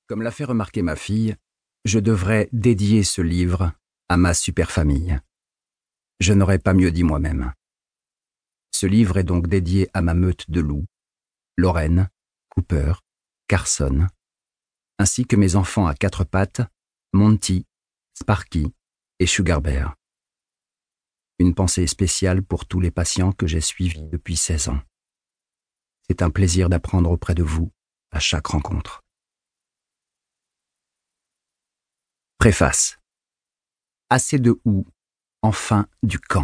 Comme l'a fait remarquer ma fille, je devrais dédier ce livre à ma superfamille. Je n'aurais pas mieux dit moi-même. Ce livre est donc dédié à ma meute de loups, Lorraine, Cooper, Carson, ainsi que mes enfants à quatre pattes, Monty, Sparky et Sugar Bear. Une pensée spéciale pour tous les patients que j'ai suivis depuis 16 ans. C'est un plaisir d'apprendre auprès de vous à chaque rencontre. Préface. Assez de houx, enfin du camp.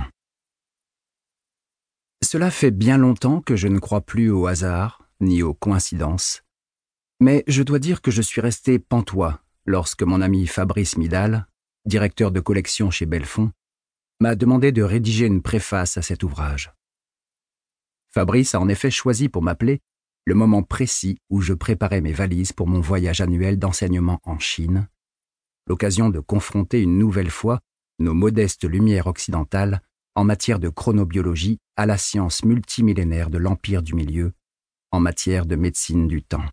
Cela fait bien longtemps que je ne crois plus au hasard, ni aux coïncidences, mais je dois dire que je suis resté pantois lorsque mon ami Fabrice Midal, directeur de collection chez Belfond, m'a demandé de rédiger une préface à cet ouvrage. Fabrice a en effet choisi pour m'appeler le moment précis où je préparais mes valises pour mon voyage annuel d'enseignement en Chine, l'occasion de confronter une nouvelle fois nos modestes lumières occidentales en matière de chronobiologie à la science multimillénaire de l'Empire du Milieu, en matière de médecine du temps.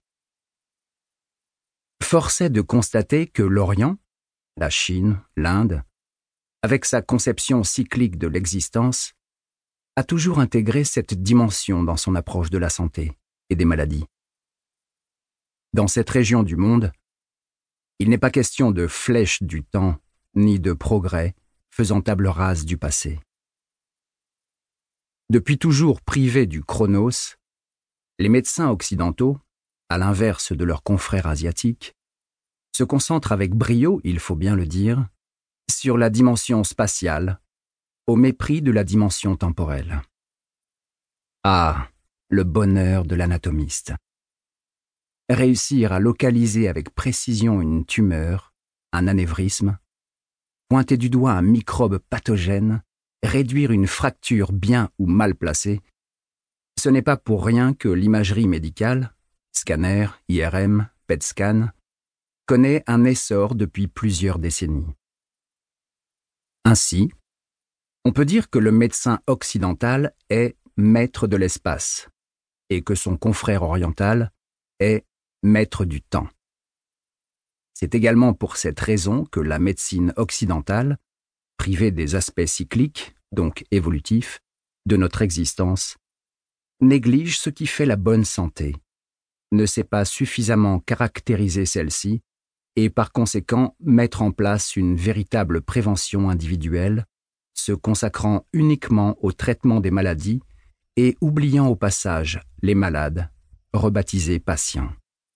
Force est de constater que l'Orient, la Chine, l'Inde, avec sa conception cyclique de l'existence, a toujours intégré cette dimension dans son approche de la santé et des maladies. Dans cette région du monde, il n'est pas question de flèche du temps, ni de progrès faisant table rase du passé. Depuis toujours privés du chronos, les médecins occidentaux, à l'inverse de leurs confrères asiatiques, se concentrent avec brio, il faut bien le dire, sur la dimension spatiale, au mépris de la dimension temporelle. Ah, le bonheur de l'anatomiste. Réussir à localiser avec précision une tumeur, un anévrisme, pointer du doigt un microbe pathogène, réduire une fracture bien ou mal placée, ce n'est pas pour rien que l'imagerie médicale, scanner, IRM, PET-scan, connaît un essor depuis plusieurs décennies. Ainsi, on peut dire que le médecin occidental est maître de l'espace et que son confrère oriental est maître du temps. C'est également pour cette raison que la médecine occidentale, privée des aspects cycliques, donc évolutifs, de notre existence, néglige ce qui fait la bonne santé, ne sait pas suffisamment caractériser celle-ci et par conséquent mettre en place une véritable prévention individuelle, se consacrant uniquement au traitement des maladies et oubliant au passage les malades, rebaptisés patients.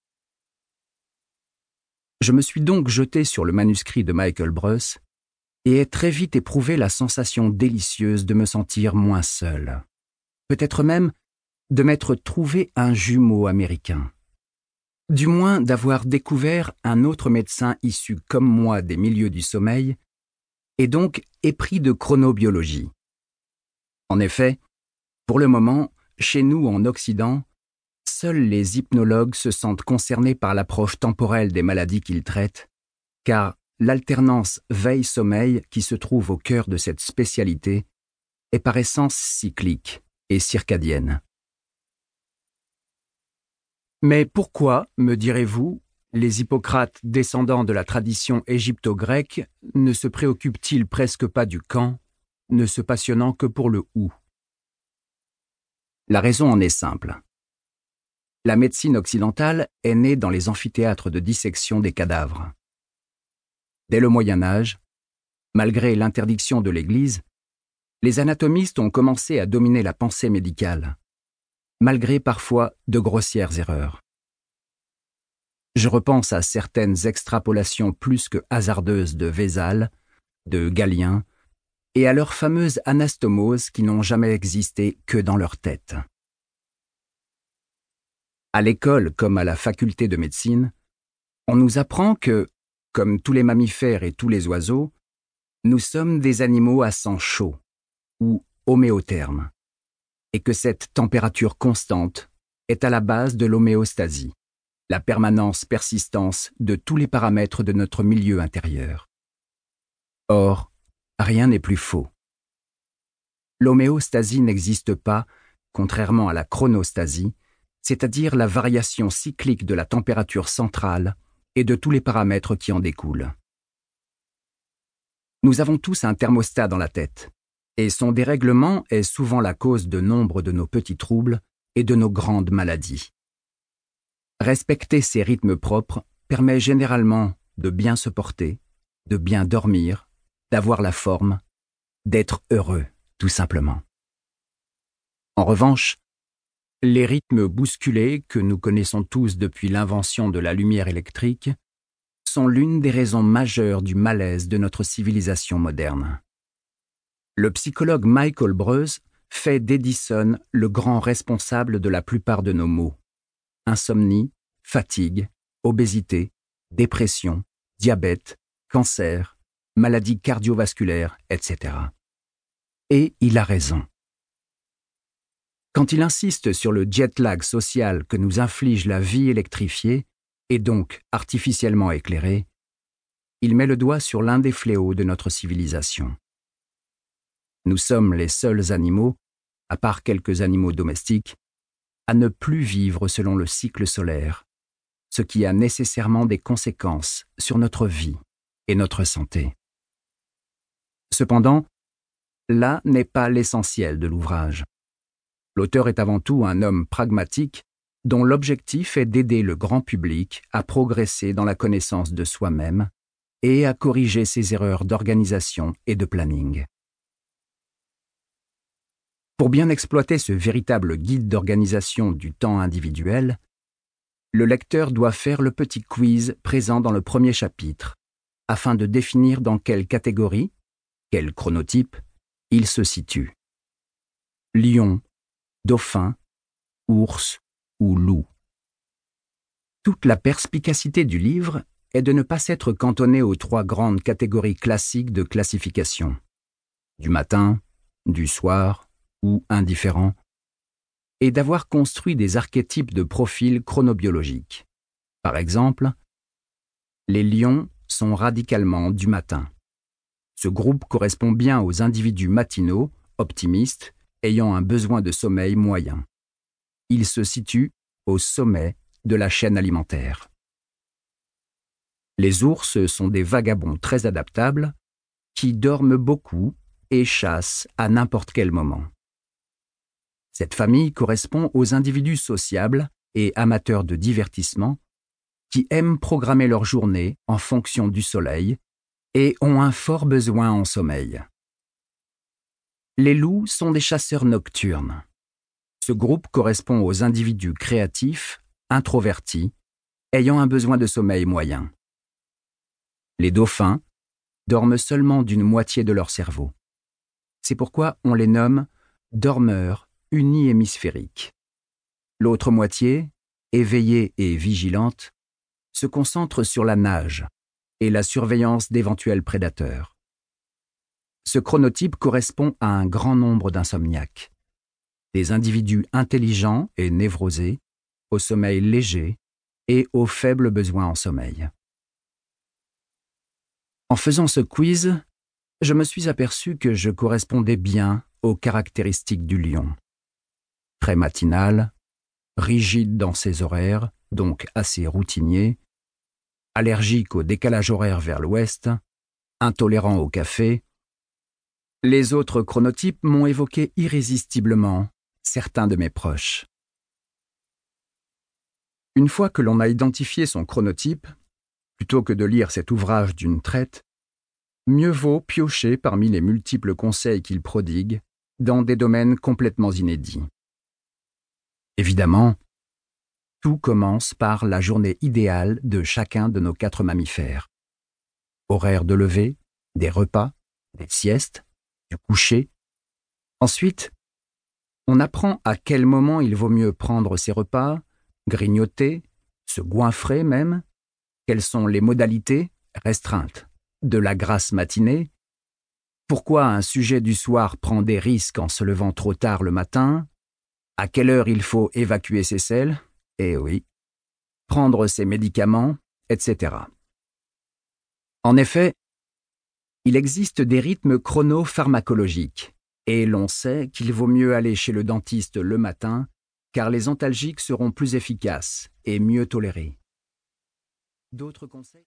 Je me suis donc jeté sur le manuscrit de Michael Breus et ai très vite éprouvé la sensation délicieuse de me sentir moins seul. Peut-être même de m'être trouvé un jumeau américain. Du moins d'avoir découvert un autre médecin issu comme moi des milieux du sommeil et donc épris de chronobiologie. En effet, pour le moment, chez nous en Occident, seuls les hypnologues se sentent concernés par l'approche temporelle des maladies qu'ils traitent, car l'alternance veille-sommeil qui se trouve au cœur de cette spécialité est par essence cyclique et circadienne. Mais pourquoi, me direz-vous, les Hippocrates descendants de la tradition égypto-grecque ne se préoccupent-ils presque pas du camp, ne se passionnant que pour le où? La raison en est simple. La médecine occidentale est née dans les amphithéâtres de dissection des cadavres. Dès le Moyen Âge, malgré l'interdiction de l'Église, les anatomistes ont commencé à dominer la pensée médicale, malgré parfois de grossières erreurs. Je repense à certaines extrapolations plus que hasardeuses de Vézal, de Galien, et à leurs fameuses anastomoses qui n'ont jamais existé que dans leur tête. À l'école comme à la faculté de médecine, on nous apprend que, comme tous les mammifères et tous les oiseaux, nous sommes des animaux à sang chaud, ou homéothermes, et que cette température constante est à la base de l'homéostasie, la permanence-persistance de tous les paramètres de notre milieu intérieur. Or, rien n'est plus faux. L'homéostasie n'existe pas, contrairement à la chronostasie, c'est-à-dire la variation cyclique de la température centrale et de tous les paramètres qui en découlent. Nous avons tous un thermostat dans la tête, et son dérèglement est souvent la cause de nombre de nos petits troubles et de nos grandes maladies. Respecter ces rythmes propres permet généralement de bien se porter, de bien dormir, d'avoir la forme, d'être heureux, tout simplement. En revanche, les rythmes bousculés que nous connaissons tous depuis l'invention de la lumière électrique sont l'une des raisons majeures du malaise de notre civilisation moderne. Le psychologue Michael Breus fait d'Edison le grand responsable de la plupart de nos maux. Insomnie, fatigue, obésité, dépression, diabète, cancer, maladies cardiovasculaires, etc. Et il a raison. Quand il insiste sur le jet lag social que nous inflige la vie électrifiée, et donc artificiellement éclairée, il met le doigt sur l'un des fléaux de notre civilisation. Nous sommes les seuls animaux, à part quelques animaux domestiques, à ne plus vivre selon le cycle solaire, ce qui a nécessairement des conséquences sur notre vie et notre santé. Cependant, là n'est pas l'essentiel de l'ouvrage. L'auteur est avant tout un homme pragmatique dont l'objectif est d'aider le grand public à progresser dans la connaissance de soi-même et à corriger ses erreurs d'organisation et de planning. Pour bien exploiter ce véritable guide d'organisation du temps individuel, le lecteur doit faire le petit quiz présent dans le premier chapitre, afin de définir dans quelle catégorie, quel chronotype, il se situe. Lion, dauphin, ours ou loup. Toute la perspicacité du livre est de ne pas s'être cantonné aux 3 grandes catégories classiques de classification. Du matin, du soir ou indifférent, et d'avoir construit des archétypes de profils chronobiologiques. Par exemple, les lions sont radicalement du matin. Ce groupe correspond bien aux individus matinaux, optimistes, ayant un besoin de sommeil moyen. Il se situe au sommet de la chaîne alimentaire. Les ours sont des vagabonds très adaptables qui dorment beaucoup et chassent à n'importe quel moment. Cette famille correspond aux individus sociables et amateurs de divertissement qui aiment programmer leur journée en fonction du soleil et ont un fort besoin en sommeil. Les loups sont des chasseurs nocturnes. Ce groupe correspond aux individus créatifs, introvertis, ayant un besoin de sommeil moyen. Les dauphins dorment seulement d'une moitié de leur cerveau. C'est pourquoi on les nomme dormeurs unihémisphériques. L'autre moitié, éveillée et vigilante, se concentre sur la nage et la surveillance d'éventuels prédateurs. Ce chronotype correspond à un grand nombre d'insomniaques, des individus intelligents et névrosés, au sommeil léger et aux faibles besoins en sommeil. En faisant ce quiz, je me suis aperçu que je correspondais bien aux caractéristiques du lion. Très matinal, rigide dans ses horaires, donc assez routinier, allergique au décalage horaire vers l'ouest, intolérant au café. Les autres chronotypes m'ont évoqué irrésistiblement certains de mes proches. Une fois que l'on a identifié son chronotype, plutôt que de lire cet ouvrage d'une traite, mieux vaut piocher parmi les multiples conseils qu'il prodigue dans des domaines complètement inédits. Évidemment, tout commence par la journée idéale de chacun de nos 4 mammifères. Horaire de lever, des repas, des siestes, du coucher. Ensuite, on apprend à quel moment il vaut mieux prendre ses repas, grignoter, se goinfrer même, quelles sont les modalités, restreintes, de la grasse matinée, pourquoi un sujet du soir prend des risques en se levant trop tard le matin, à quelle heure il faut évacuer ses selles, et oui, prendre ses médicaments, etc. En effet, il existe des rythmes chronopharmacologiques, et l'on sait qu'il vaut mieux aller chez le dentiste le matin, car les antalgiques seront plus efficaces et mieux tolérés. D'autres conseils?